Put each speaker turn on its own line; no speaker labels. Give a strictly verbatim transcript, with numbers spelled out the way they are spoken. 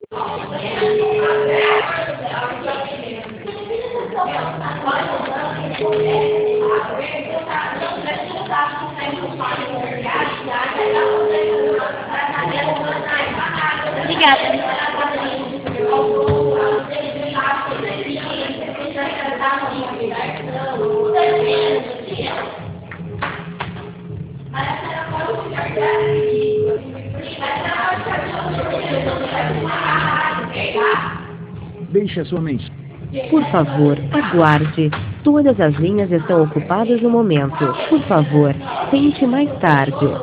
Deixe a sua mente.
Por favor, aguarde. Todas as linhas estão ocupadas no momento. Por favor, tente mais tarde.